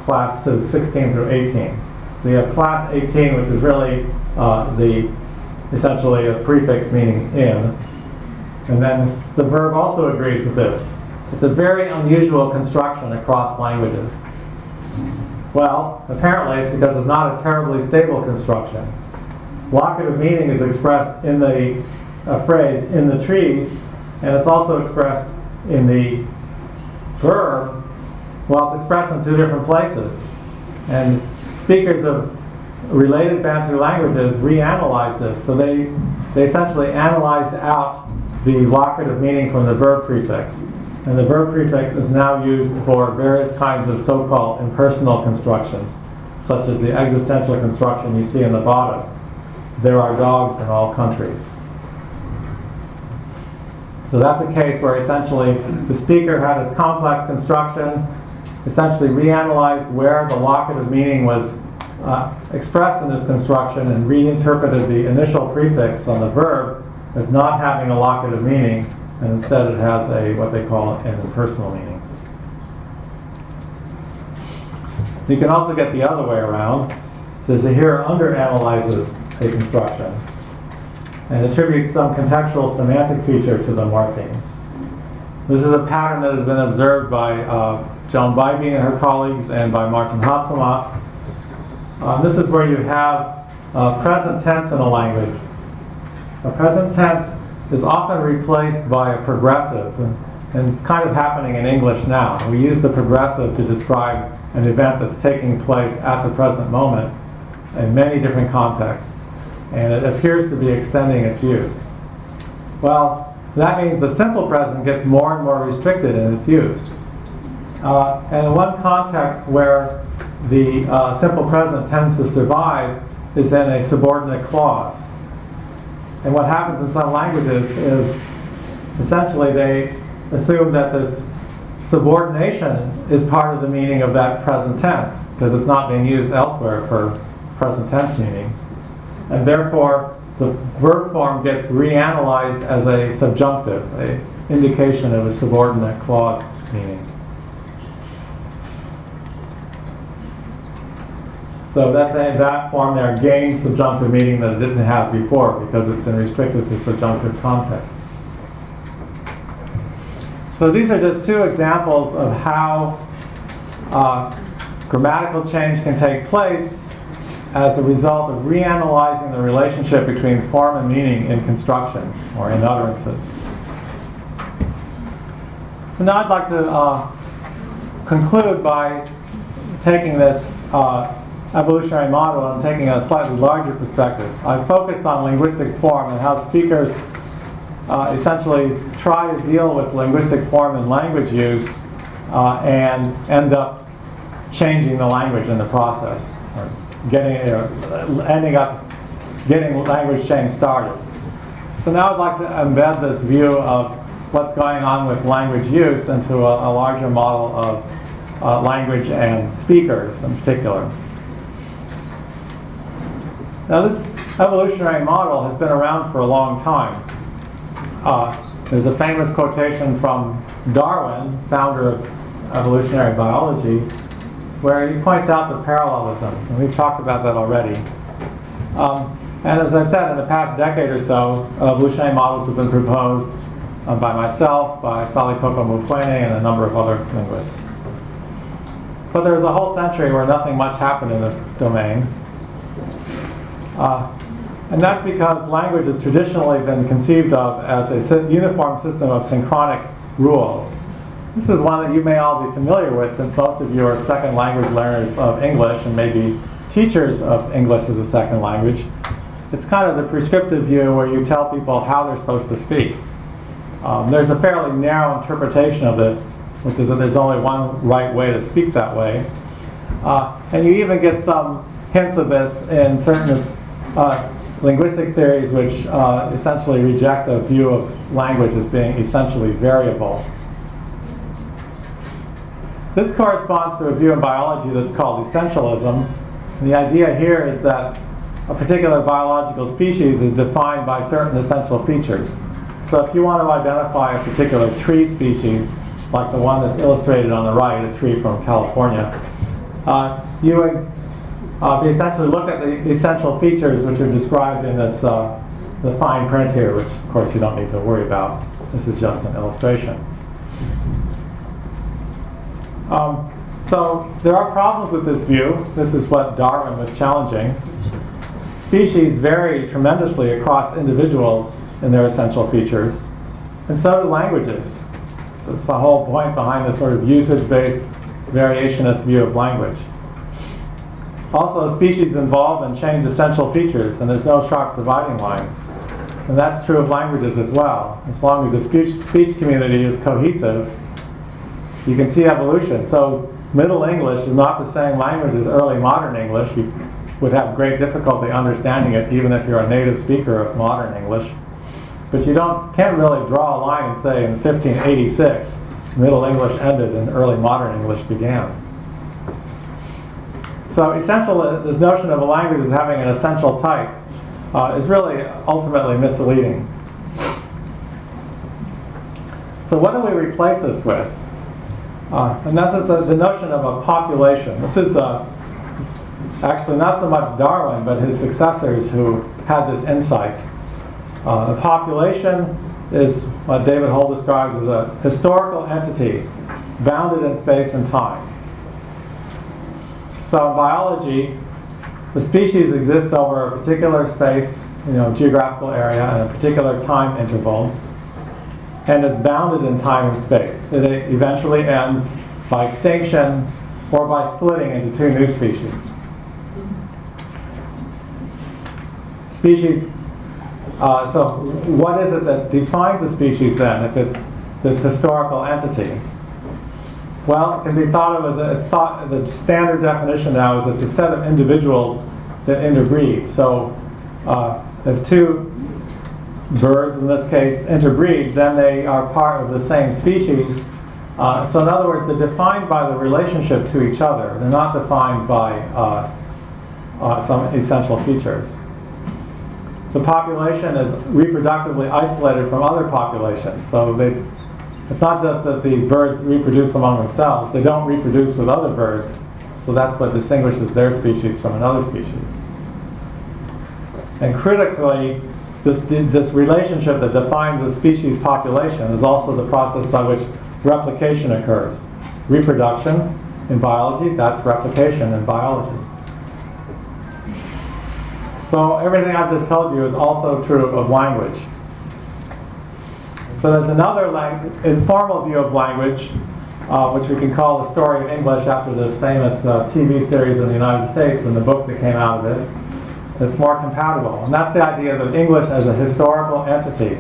classes 16 through 18. So you have class 18, which is really the essentially a prefix meaning in. And then the verb also agrees with this. It's a very unusual construction across languages. Well, apparently it's because it's not a terribly stable construction. Locative meaning is expressed in the phrase, in the trees, and it's also expressed in the verb. Well, it's expressed in two different places. And speakers of related Bantu languages reanalyze this. So they essentially analyzed out the locative meaning from the verb prefix. And the verb prefix is now used for various kinds of so-called impersonal constructions, such as the existential construction you see in the bottom. There are dogs in all countries. So that's a case where essentially the speaker had this complex construction, essentially reanalyzed where the locative meaning was expressed in this construction and reinterpreted the initial prefix on the verb as not having a locative meaning, and instead it has what they call an impersonal meaning. You can also get the other way around. So here underanalyzes a construction and attributes some contextual semantic feature to the morpheme. This is a pattern that has been observed by Joan Bybee and her colleagues and by Martin Haspelmatt. This is where you have present tense in a language. A present tense is often replaced by a progressive, and it's kind of happening in English now. We use the progressive to describe an event that's taking place at the present moment in many different contexts, and it appears to be extending its use. Well, that means the simple present gets more and more restricted in its use. And one context where the simple present tends to survive is in a subordinate clause. And what happens in some languages is essentially they assume that this subordination is part of the meaning of that present tense because it's not being used elsewhere for present tense meaning. And therefore, the verb form gets reanalyzed as a subjunctive, an indication of a subordinate clause meaning. So that form there gains subjunctive meaning that it didn't have before because it's been restricted to subjunctive contexts. So these are just two examples of how grammatical change can take place as a result of reanalyzing the relationship between form and meaning in constructions or in utterances. So now I'd like to conclude by taking this evolutionary model and taking a slightly larger perspective. I've focused on linguistic form and how speakers essentially try to deal with linguistic form and language use and end up changing the language in the process, or ending up getting language change started. So now I'd like to embed this view of what's going on with language use into a larger model of language and speakers in particular. Now this evolutionary model has been around for a long time. There's a famous quotation from Darwin, founder of evolutionary biology, where he points out the parallelisms, and we've talked about that already. And as I've said, in the past decade or so, evolutionary models have been proposed by myself, by Salikoko Mufwene, and a number of other linguists. But there was a whole century where nothing much happened in this domain. And that's because language has traditionally been conceived of as a uniform system of synchronic rules. This is one that you may all be familiar with, since most of you are second language learners of English and maybe teachers of English as a second language. It's kind of the prescriptive view where you tell people how they're supposed to speak. There's a fairly narrow interpretation of this, which is that there's only one right way to speak that way. And you even get some hints of this in certain linguistic theories which essentially reject a view of language as being essentially variable. This corresponds to a view in biology that's called essentialism. And the idea here is that a particular biological species is defined by certain essential features. So if you want to identify a particular tree species, like the one that's illustrated on the right, a tree from California, you would essentially look at the essential features which are described in this the fine print here, which of course you don't need to worry about. This is just an illustration. So there are problems with this view. This is what Darwin was challenging. Species vary tremendously across individuals in their essential features, and so do languages. That's the whole point behind this sort of usage-based variationist view of language. Also, species evolve and change essential features, and there's no sharp dividing line. And that's true of languages as well. As long as the speech community is cohesive, you can see evolution. So Middle English is not the same language as early modern English. You would have great difficulty understanding it even if you're a native speaker of modern English. But you can't really draw a line and say in 1586 Middle English ended and early modern English began. So this notion of a language as having an essential type is really ultimately misleading. So what do we replace this with? And this is the notion of a population. This is actually not so much Darwin, but his successors who had this insight. A population is what David Hull describes as a historical entity bounded in space and time. So in biology, the species exists over a particular space, geographical area, and a particular time interval, and is bounded in time and space. It eventually ends by extinction or by splitting into two new species. So what is it that defines a species then, if it's this historical entity? Well, it can be thought of as the standard definition now is it's a set of individuals that interbreed. So if two birds, in this case, interbreed, then they are part of the same species. So in other words, they're defined by the relationship to each other. They're not defined by some essential features. The population is reproductively isolated from other populations. So it's not just that these birds reproduce among themselves. They don't reproduce with other birds. So that's what distinguishes their species from another species. And critically, this relationship that defines a species population is also the process by which replication occurs. Reproduction in biology, that's replication in biology. So everything I've just told you is also true of language. So there's another informal view of language, which we can call the story of English after this famous TV series in the United States and the book that came out of it. It's more compatible. And that's the idea of English as a historical entity.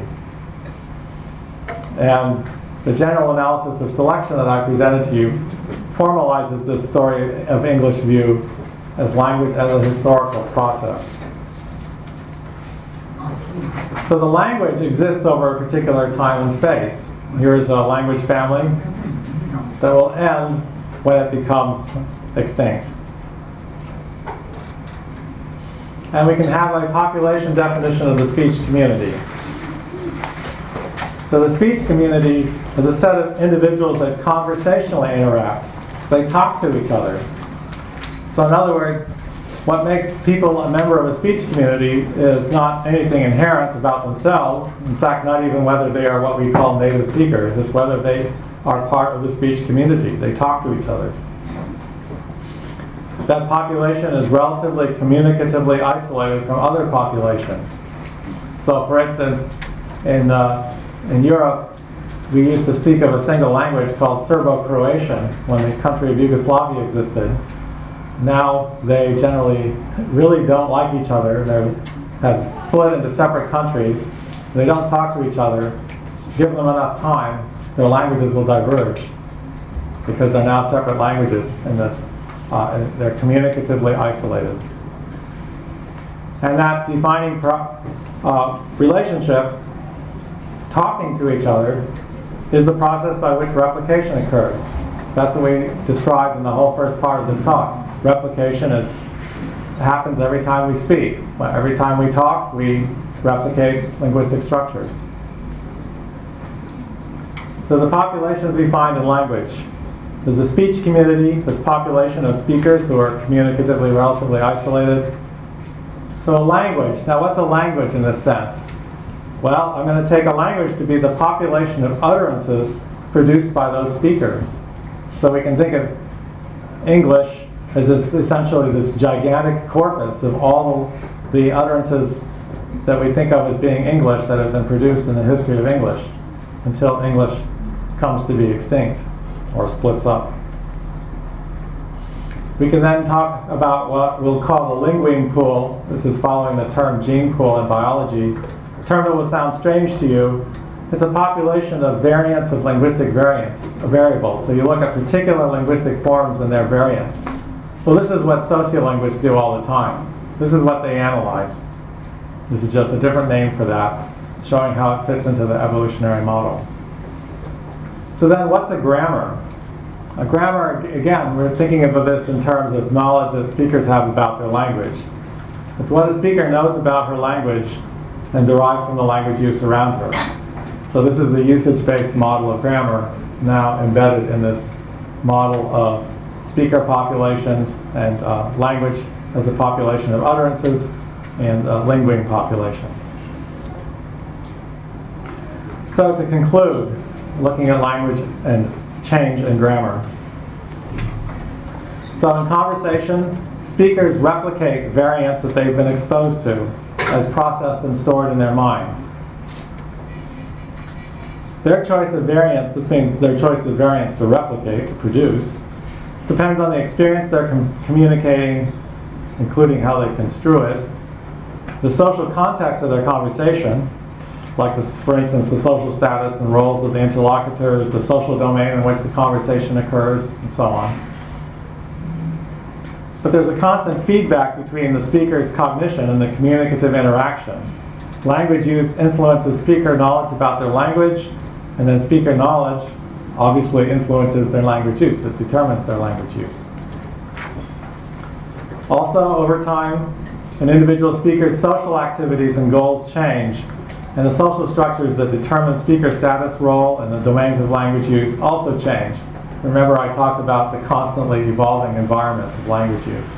And the general analysis of selection that I presented to you formalizes this story of English view as language as a historical process. So the language exists over a particular time and space. Here's a language family that will end when it becomes extinct. And we can have a population definition of the speech community. So the speech community is a set of individuals that conversationally interact. They talk to each other. So in other words, what makes people a member of a speech community is not anything inherent about themselves. In fact, not even whether they are what we call native speakers. It's whether they are part of the speech community. They talk to each other. That population is relatively communicatively isolated from other populations. So for instance, in Europe, we used to speak of a single language called Serbo-Croatian when the country of Yugoslavia existed. Now they generally really don't like each other. They have split into separate countries. They don't talk to each other. Give them enough time, their languages will diverge because they're now separate languages in this. They're communicatively isolated. And that defining relationship, talking to each other, is the process by which replication occurs. That's what we described in the whole first part of this talk. Replication happens every time we speak. Every time we talk, we replicate linguistic structures. So the populations we find in language. There's the speech community, this population of speakers who are communicatively relatively isolated. So a language. Now what's a language in this sense? Well, I'm going to take a language to be the population of utterances produced by those speakers. So we can think of English as essentially this gigantic corpus of all the utterances that we think of as being English that have been produced in the history of English until English comes to be extinct or splits up. We can then talk about what we'll call the linguine pool. This is following the term gene pool in biology. A term that will sound strange to you. It's a population of variants of linguistic variants, of variables. So you look at particular linguistic forms and their variants. Well, this is what sociolinguists do all the time. This is what they analyze. This is just a different name for that, showing how it fits into the evolutionary model. So then what's a grammar? A grammar, again, we're thinking of this in terms of knowledge that speakers have about their language. It's what a speaker knows about her language and derived from the language use around her. So this is a usage-based model of grammar now embedded in this model of speaker populations and language as a population of utterances and linguine populations. So to conclude, looking at language and change in grammar. So in conversation, speakers replicate variants that they've been exposed to as processed and stored in their minds. Their choice of variants, this means their choice of variants to replicate, to produce, depends on the experience they're communicating, including how they construe it, the social context of their conversation, like for instance the social status and roles of the interlocutors, the social domain in which the conversation occurs, and so on. But there's a constant feedback between the speaker's cognition and the communicative interaction. Language use influences speaker knowledge about their language, and then speaker knowledge obviously influences their language use. It determines their language use. Also, over time, an individual speaker's social activities and goals change, and the social structures that determine speaker status, role, and the domains of language use also change. Remember, I talked about the constantly evolving environment of language use.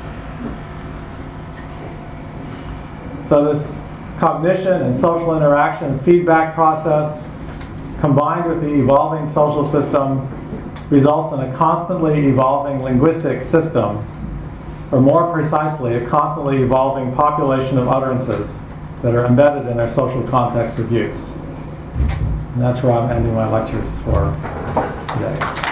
So this cognition and social interaction feedback process, combined with the evolving social system, results in a constantly evolving linguistic system, or more precisely, a constantly evolving population of utterances that are embedded in their social context of use. And that's where I'm ending my lectures for today.